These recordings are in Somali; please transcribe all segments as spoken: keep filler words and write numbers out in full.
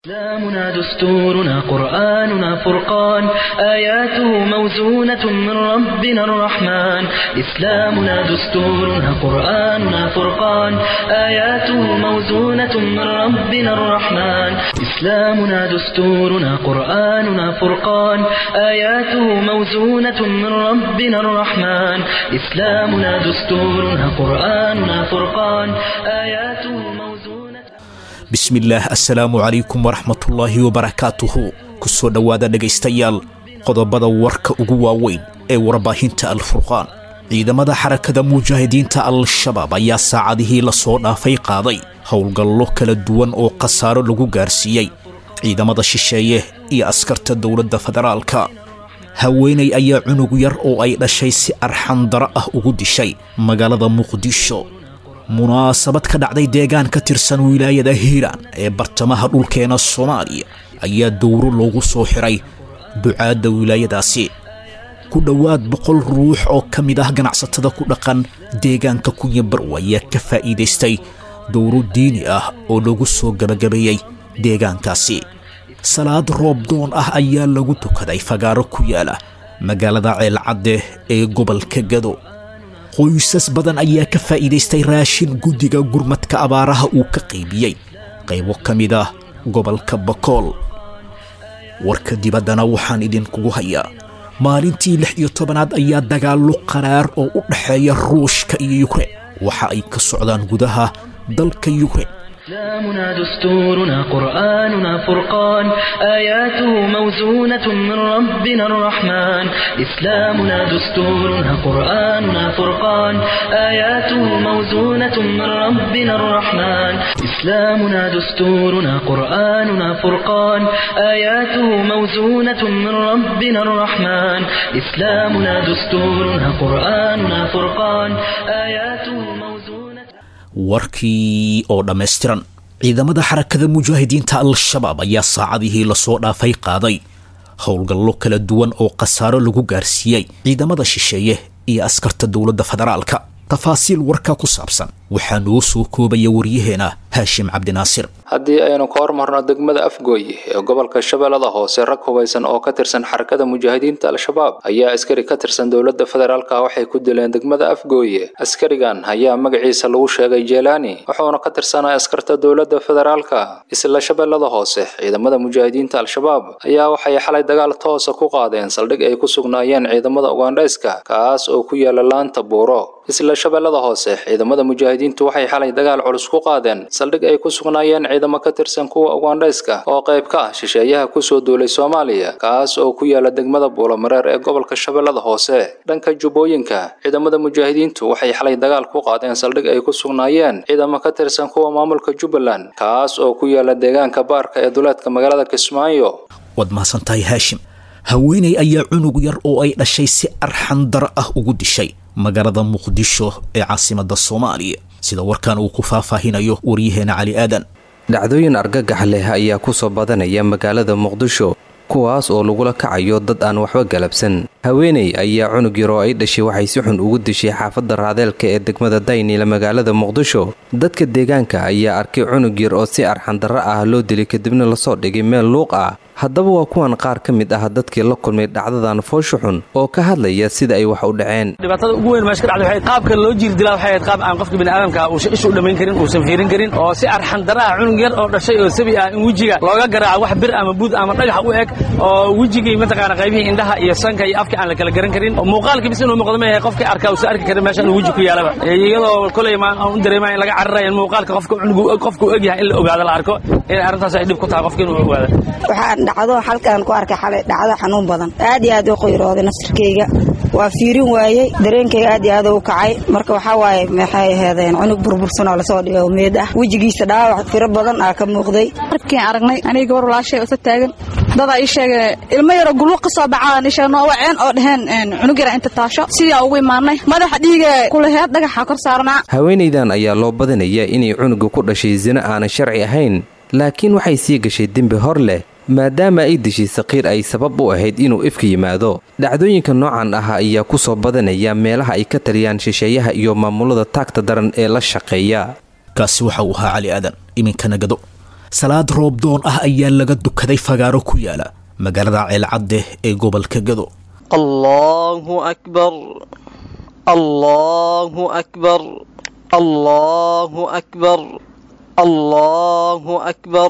إسلامنا دستورنا قرآننا فرقان آياته موزونة من ربنا الرحمن إسلامنا دستورنا قرآننا فرقان آياته موزونة من ربنا الرحمن إسلامنا دستورنا قرآننا فرقان آياته موزونة من ربنا الرحمن إسلامنا دستورنا قرآننا فرقان آياته موزونة. بسم الله السلام عليكم ورحمة الله وبركاته كسو دوادا dhagaystayaal qodobada warka ugu waaweyn ee warbaahinta al-Furqaan ciidamada xarakada mujaahidiinta al-Shabaab ayaa saacadihii la soo dhaafay qaaday howlgallo kala duwan oo qasaaro lagu gaarsiiyay ciidamada shisheeye iyo askarta dawladda federaalka haweenay ayaa cunug yar oo ay dhashay si arxan dara ah ugu dishay magaalada Muqdisho munaasabad ka dhacday deegaan ka tirsan wilaayada Hiiraan ee bartamaha dhulkeena Soomaaliya ayaa dowro loogu soo xiray ducaada wilaayadaasi ku dhawaad boqol ruux oo kamid ah ganacsatada ku dhaqan deegaanka Kunya Barwa ayaa ka faa'iideystay dowro diini ah oo lagu soo gabagabeeyay deegaankaasi salaad roob doon ah ayaa lagu tukaday fagaaro ku yaala magaalada Ceelcadde ee gobolka Gado qoysas badan ayaa ka faa'iideystay raashin gudiga gurmadka abaaraha uu ka qaybiyay qaybo kamid ah gobolka Bakool warka dibadana waxaan idin kugu hayaa maalintii lix iyo tobanaad ayaa dagaalo qaraar oo u dhaxeeya Ruushka iyo Ukraine waxa ay ka socdaan gudaha dalka Ukraine. إسلامنا دستورنا قرآننا فرقان آياته موزونة من ربنا الرحمن إسلامنا دستورنا قرآننا فرقان آياته موزونة من ربنا الرحمن إسلامنا دستورنا قرآننا فرقان آياته موزونة من ربنا الرحمن إسلامنا دستورنا قرآننا فرقان آياته موزونة. warkii oo dhameystiran ciidamada xarakada mujaahidiinta al-Shabaab ayaa saacadihii la soo dhaafay qaaday howlgallo kala duwan oo qasaaro lagu gaarsiiyay ciidamada shisheeye iyo askarta dawladda federaalka tafaasiil warka ku saabsan waxaa noo soo koobaya waryaheena Haashim Cabdinaasir. haddii aynu ka hormarno degmada Afgooye ee gobolka Shabeellada Hoose rag hubeysan oo ka tirsan xarakada mujaahidiinta al-Shabaab ayaa askari ka tirsan dawladda federaalka waxay ku dileen degmada Afgooye. askarigan ayaa magaciisa lagu sheegay Jeelani wuxuuna ka tirsanaa askarta dawladda federaalka. isla Shabeellada Hoose ciidamada mujaahidiinta al-Shabaab ayaa waxay xalay dagaal toos ah ku qaadeen saldhig ay ku sugnaayeen ciidamada Ugandhayska kaas oo ku yaala laanta Buuro. isla Shabeellada Hoose ciidamada mujaahidiintu waxay xalay dagaal culus ku qaadeen saldhig ay ku sugnaayeen ciidamo ka tirsan kuwa Ugandhayska oo qayb ka ah shisheeyaha ku soo duulay Soomaaliya kaas oo ku yaala degmada Buulamareer ee gobolka Shabeellada Hoose. dhanka Jubbooyinka ciidamada mujaahidiintu waxay xalay dagaal ku qaadeen saldhig ay ku sugnaayeen ciidamo ka tirsan kuwa maamulka Jubbaland kaas oo ku yaala deegaanka Baarka ee duleedka magaalada Kismaayo. wad mahadsantahay Haashim. haweenay ayaa cunug yar oo ay dhashay si arxan dara ah ugu dishay magaalada Muqdisho ee caasimadda Soomaaliya sida warkan uu ku faahfaahinayo waryaheena Cali Aadan. dhacdooyin argagax leh ayaa ku soo badanaya magaalada Muqdisho kuwaas oo lagula kacayo dad aan waxba galabsan. haweenay ayaa cunug yar oo ay dhashay waxay si xun ugu dishay xaafadda Raadeelka ee degmada Daynila magaalada Muqdisho. dadka deegaanka ayaa arkay cunug yar oo si arxan dara ah loo dilay kadibna la soo dhigay meel luuq ah. haddaba waa kuwan qaar ka mid ah dadkii la kulmay dhacdadan foosho xun oo ka hadlaya sida ay wax u dhaceen. dhibaatada ugu weyn meesha ka dhacday waxay qaabka loo jiir dilaa waxay qaab aan qofka bini'aadamka uu ishu dhameyn karin uu fiirin karin oo si arxan dara ah cunug yar oo dhashay oo sabi ah in wajiga looga garaaco wax bir ama buud ama dhagax u eg oo wajigii mataqaana qaybihii indhaha iyo sanka iyo afka aan la kala garan karin oo muuqaalka bis inuu muuqdo meeyahay qofka arkaa uu arki karin meesha inuu waji ku yaalaba iyadoo kulay ma aan dareemaa in laga cararayo muuqaalka qofka cunugu qofku og yahay in la ogaado la arko in arrintaas ay dhib ku tahay qofka inuu ogaado. waxaan dhacdo halkaan ku arkay xalay dhacdo xanuun badan aad iyo aad u qoyrooday nasirkeyga waa fiirin waayay dareenkeyga aad iyo aad u kacay marka waxa waaye maxay ahaydeen cunug burbursan oo la soo dhigay meed ah wajigiisa dhaawac firo badan ah ka muuqday. markii aragnay aniga war walaashay oo taagan dad ay sheegay ilmo yar oo guluq ka soo baxaan isha noo waceen oo dhaheen cunug yar inta taasho sidii ugu imaanay madaxa dhiiga kulaheed dhagaxa kor saarnaa. haweenaydan ayaa loo badanaya inay cunuga ku dhashay zina aan sharci ahayn laakiin waxay sii gashay dembi hor leh maadaama ay dishay saqiir ay sabab u ahayd inuu ifka yimaado. dhacdooyinka noocan ah ayaa ku soo badanaya meelaha ay ka taliyaan shisheeyaha iyo maamulada taagta daran ee la shaqeeya. kaasi waxa uu ahaa Cali Aadan. iminkana Gado salaad roobdoon ah ayaa laga dukaday fagaaro ku yaala magaalada ceelcadde ee gobolka Gado. Allahu akbar, Allahu akbar, Allahu akbar, Allahu akbar,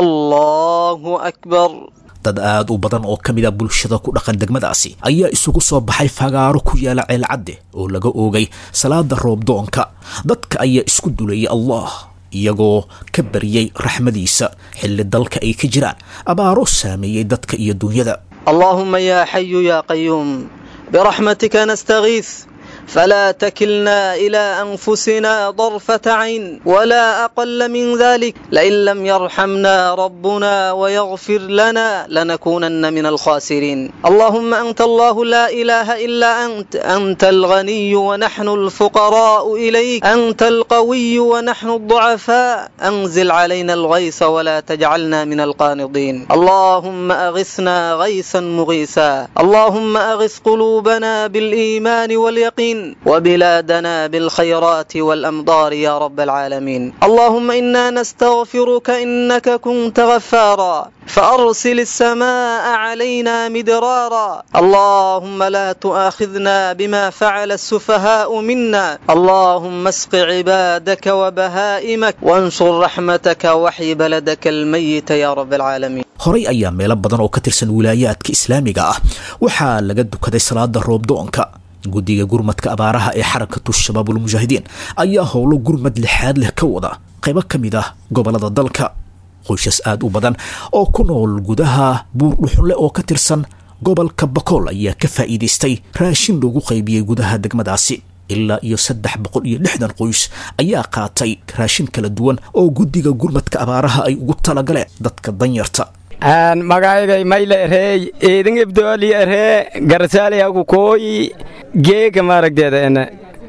Allahu akbar. dad aad u badan oo kamid ah bulshada ku dhaqan degmadaasi ayaa isugu soo baxay fagaaro ku yaala ceelcadde oo laga oogay salaada roobdoonka. dadka ayaa isku dulayay Allah iyagoo ka bariyay raxmadiisa xilli dalka ay ka jiraan abaaro saameeyay dadka iyo dunyada. Allahumma ya hayyu ya qayyum birahmatika nastaghith فلا تكلنا إلى أنفسنا طرفة عين ولا أقل من ذلك لئن لم يرحمنا ربنا ويغفر لنا لنكونن من الخاسرين. اللهم أنت الله لا إله إلا أنت، أنت الغني ونحن الفقراء إليك، أنت القوي ونحن الضعفاء، أنزل علينا الغيث ولا تجعلنا من القانطين. اللهم أغثنا غيثا مغيثا، اللهم أغث قلوبنا بالإيمان واليقين وبلادنا بالخيرات والأمطار يا رب العالمين. اللهم إنا نستغفرك إنك كنت غفارا فأرسل السماء علينا مدرارا. اللهم لا تؤاخذنا بما فعل السفهاء منا. اللهم اسق عبادك وبهائمك وانشر رحمتك وحي بلدك الميت يا رب العالمين. horay ayaa meelo badan oo ka tirsan wilaayaadka islaamiga ah waxaa laga dukaday salaada roobdoonka. guddiga gurmadka abaaraha ee xarakatu shabaabul mujaahidiin ayaa howlo gurmad lixaad leh ka wada qaybo ka mid ah gobolada dalka. qoysas aad u badan oo ku nool gudaha buurdhuxunle oo ka tirsan gobolka Bakool ayaa ka faa'iideystay raashin lagu qaybiyay gudaha degmadaasi. ilaa iyo saddex boqol iyo lixdan qoys ayaa qaatay raashin kala duwan oo guddiga gurmadka abaaraha ay ugu talagaleen dadka danyarta. aan magacaygay mayle reey eedin ibdooli ree garsaaliya ku kooyi geega maragdeedana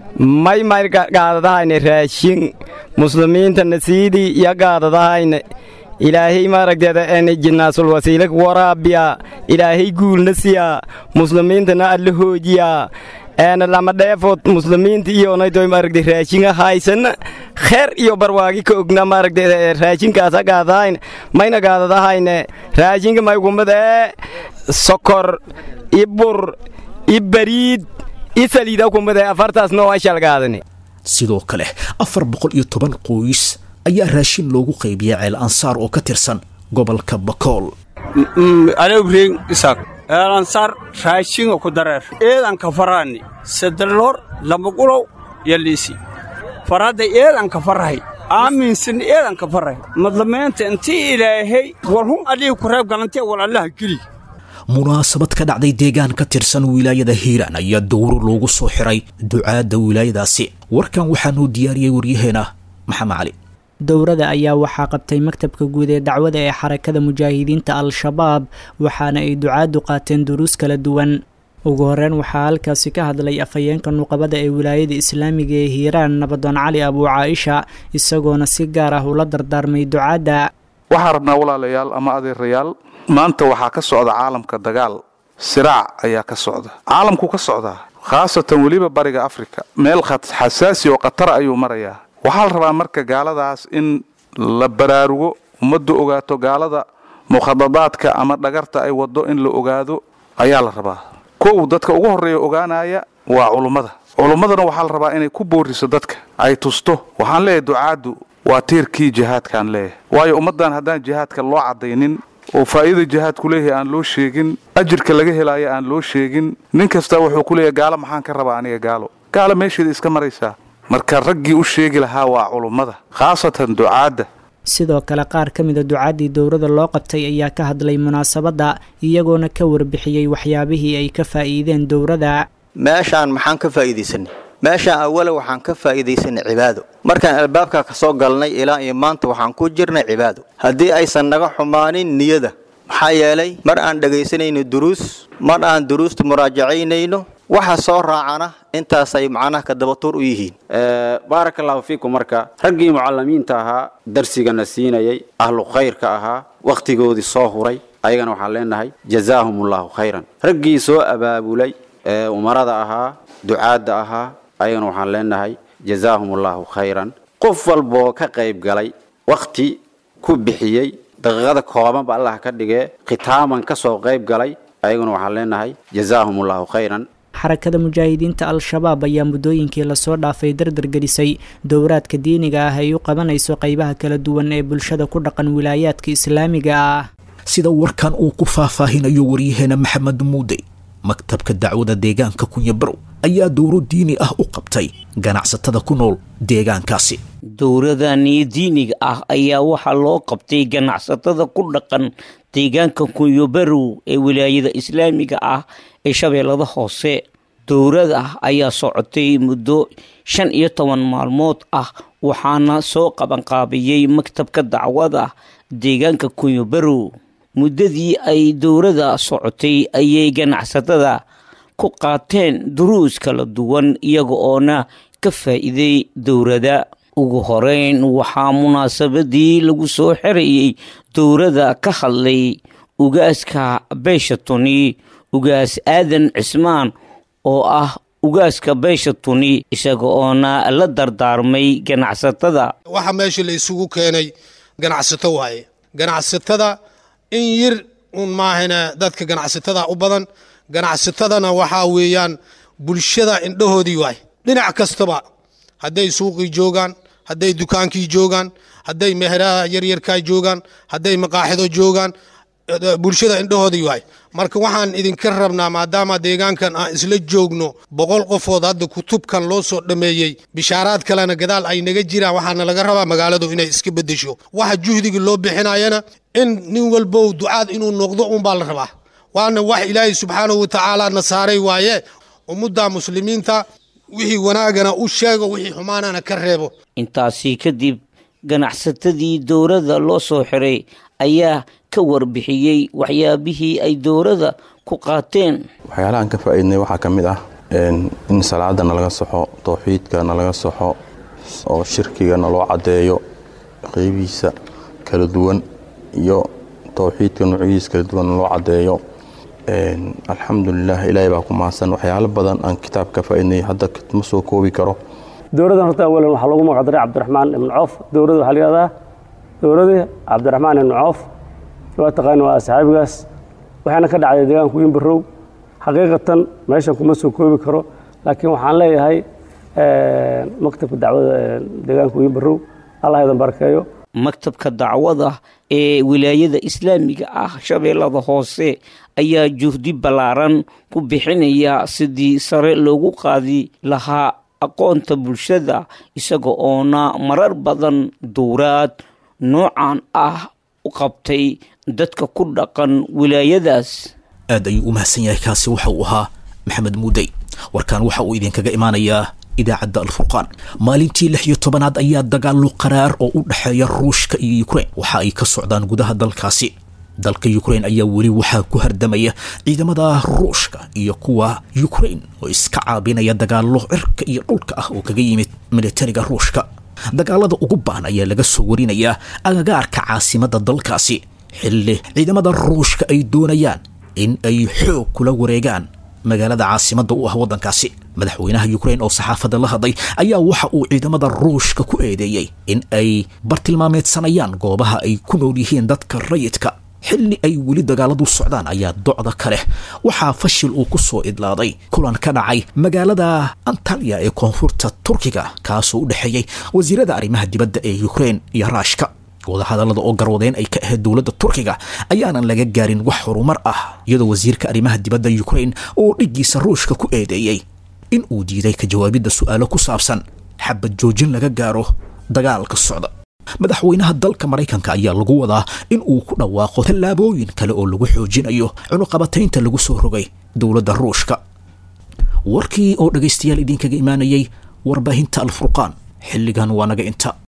may may gaadadahayna raashin muslimiinta nasiidi ya gaadadahayna ilaahay maragdeeda aan jinnaasul wasiilak waraabiya ilaahay guulna siya muslimiintana alla hoojiya aan lama dheefood muslimiinta iyo naydoy maragde raashinga haysan khair iyo barwaaqi ka ogna maragde raashinkaas gaadahayn mayna gaadadahayna raashinga may gumada sokor ibur ibariid isaliida kumada afartaas noo ashal gaadani. sidoo kale afar boqol iyo toban qoys ayaa raashin loogu qaybiyay ceel ansaar oo ka tirsan gobolka Bakool. alawreen isaaq ceel ansaar raashin ku dareer eedan ka faraani sadalor lama qulow yaliisi farada eedan ka farahay aaminsan eedan ka farahay madlameenta intii ilaahay warhum adii ku reeb galantay wal Allah gili. munaasabad ka dhacday deegaan ka tirsan wilaayada Hiiraan ayaa dowro loogu soo xiray ducaada wilaayadaasi. warkan waxaa noo diyaariyay waryaheena Maxamed Cali. dowrada ayaa waxaa qabtay maktabka guud ee dacwada ee xarakada mujaahidiinta al-shabaab waxaana ay ducaadu qaateen duruus kala duwan. ugu horreyn waxaa halkaasi ka hadlay afhayeenka nuqabada ee wilaayada islaamiga ee Hiiraan Nabadoon Cali Abu Caaisha isagoona si gaar ah ula dardaarmay ducaada. waxaan rabnaa walaalayaal ama adeerayaal maanta waxaa ka socda caalamka dagaal siraac ayaa ka socda caalamku ka socda khaasatan waliba bariga Afrika meel xasaasi oo qatar ayuu marayaa. waxaa la rabaa marka gaaladaas in la baraarugo ummaddu ogaato gaalada mukhadadaadka ama dhagarta ay wado in la ogaado ayaa la rabaa. koow dadka ugu horeeya ogaanaya waa culummada. culummadana waxaa la rabaa inay ku booriso dadka ay tusto. waxaan leeyahay ducaadu waa tiirkii jihaadkaan leeyahay waayo ummadan haddaan jihaadka loo cadaynin oo faa'iido jihaadku leeyahay aan loo sheegin ajirka laga helayo aan loo sheegin nin kasta wuxuu ku leeyahay gaalo maxaan ka rabaa aniga gaalo gaalo meesheeda iska maraysaa. marka raggii u sheegi lahaa waa culummada khaasatan ducaadda. sidoo kale qaar ka mid a ducaadii dowrada loo qabtay ayaa ka hadlay munaasabadda iyagoona ka warbixiyey waxyaabihii ay ka faa'iideen dowrada. meeshaan maxaan ka faa'iideysanay meeshaan awala waxaan ka faa'iideysanay cibaado. markaan albaabka ka soo galnay ilaa iyo maanta waxaan ku jirnay cibaado. haddii aysan naga xumaanin niyada maxaa yeelay mar aan dhagaysanayno duruus mar aan duruusta muraajacaynayno waxa soo raacana intaas ay macnaha ka dabatuur u yihiin. ee barakallahu fiikum. marka raggii mucallimiinta ahaa darsigana siinayay ahlu khayrka ahaa waqtigoodii soo huray ayagana waxaan leenahay jazaahumullahu khayran. raggii soo abaabulay ee umarada ahaa ducaada ahaa ayagana waxaan leenahay jazaahumullahu khayran. qof walboo ka qayb galay waqti ku bixiyey daqiiqada koobanba allah ka dhigee khitaaman ka soo qayb galay ayaguna waxaan leenahay jazaahumullahu khayran xarakada mujaahidiinta al-shabaab ayaa muddooyinkii lasoo dhaafay dardargelisay dowraadka diiniga ah ay u qabanayso qaybaha kala duwan ee bulshada ku dhaqan wilaayaadka islaamiga ah sida warkan uu ku faahfaahinayo waryaheena maxamed muuday maktabka dacwada deegaanka kunyabarow ayaa dowro diini ah u qabtay ganacsatada ku nool deegaankaasi dowradani diiniga ah ayaa waxaa loo qabtay ganacsatada ku dhaqan deegaanka kunyabarow ee wilaayada islaamiga ah ee shabeellada hoose dowrada ayaa socotay muddo shan iyo toban maalmood ah waxaana soo qabanqaabiyey maktabka dacwada deegaanka kunyabarow muddadii ay dowrada socotay ayay ganacsatada ku qaateen duruus kala duwan iyaga oona ka faa'iiday dowrada ugu horeyn waxaa munaasabadii lagu soo xirayay dowrada ka hadlay ugaaska beesha tuni ugaas aadan cismaan oo ah ugaaska beesha tuni isaga oona la dardaarmay ganacsatada waxa meesha la isugu keenay ganacsato waaye ganacsatada in yir un maahana dadka ganacsatada u badan ganacsatadana waxaa weeyaan bulshada indhahoodii waay dhinac kastaba hadday suuqii joogaan hadday dukaankii joogaan hadday meherada yaryarkaa joogaan hadday maqaaxido joogaan bulshada indhahoodii waay marka waxaan idinka rabnaa maadaama deegaankan aan isla joogno boqol qofood hadda kutubkan loo soo dhameeyey bishaaraad kalena gadaal ay naga jiraan waxaana laga rabaa magaaladu inay iska bedesho waxa juhdiga loo bixinayana in nin walbow ducaad inuu noqdo unbaa la rabaa waana wax ilaahay subxaanahu watacaala nasaaray waaye ummadda muslimiinta wixii wanaagana u sheego wixii xumaanana ka reebo intaasi kadib ganacsatadii dowrada loo soo xiray ayaa ka warbixiyey waxyaabihii ay dowrada ku qaateen waxyaalahan ka faa'iidnay waxaa ka mid ah in salaadana laga soxo tawxiidkana laga soxo oo shirkigana loo caddeeyo qaybihiisa kala duwan iyo tawxiidka nuucyadiisa kala duwan loo caddeeyo alxamdulilah ilaahay baa ku mahadsan waxyaalo badan aan kitaab ka faa'iidnay hadda ma soo koobi karo dowradan horta awalan waxaa lagu magacdaray cabdiraxmaan ibnu coof dowrada waxaa la yidhahdaa dowradii cabdiraxmaan ibnu coof waa taqaana waa asxaabigaas waxaana ka dhacday deegaanka kunyabarow xaqiiqatan meeshan kuma soo koobi karo laakiin waxaan leeyahay maktabka dacwada deegaanka kunyabarow allah idan barakeeyo maktabka dacwada ee wilaayada islaamiga ah shabeellada hoose ayaa juhdi ballaaran ku bixinaya sidii sare loogu qaadi lahaa aqoonta bulshada isaga oona marar badan dowraad noocan ah u qabtay dadka ku dhaqan wilaayadaas aad ayuu u mahadsan yahay kaasi waxa uu ahaa maxamed muuday warkaan waxa uu idinkaga imaanayaa idaacadda alfurqaan maalintii lix iyo tobanaad ayaa dagaallo qaraar oo u dhexeeya ruushka iyo ukrain waxa ay ka socdaan gudaha dalkaasi dalka ukrain ayaa weli waxaa ku hardamaya ciidamada ruushka iyo kuwa ukrain oo iska caabinaya dagaallo cirka iyo dhulka ah oo kaga yimid militariga ruushka dagaalada ugu baan ayaa laga soo warinayaa agagaarka caasimadda dalkaasi xilli ciidamada ruushka ay doonayaan in ay xoog kula wareegaan magaalada caasimadda u ah waddankaasi madaxweynaha ukrain oo saxaafadda la hadlay ayaa waxa uu ciidamada ruushka ku eedeeyey in ay bartilmaameedsanayaan goobaha ay ku nool yihiin dadka rayidka xilli ay weli dagaaladu socdaan ayaa docda kale waxaa fashil uu ku soo idlaaday kulan ka dhacay magaalada antalya ee koonfurta turkiga kaasoo u dhexeeyey wasiirada arrimaha dibadda ee ukrain iyo raashka wadahadallada oo garwadeen ay ka ahayd dowladda turkiga ayaanan laga gaarin wax horumar ah iyadoo wasiirka arrimaha dibadda ukrain oo dhiggiisa ruushka ku eedeeyey in uu diiday ka jawaabidda su'aalo ku saabsan xabad joojin laga gaaro dagaalka socda madaxweynaha dalka maraykanka ayaa lagu wadaa in uu ku dhawaaqo tallaabooyin kale oo lagu xoojinayo cunuqabataynta lagu soo rogay dowladda ruushka warkii oo dhagaystayaal idinkaga imaanayay warbaahinta alfurqaan xilligan waa naga inta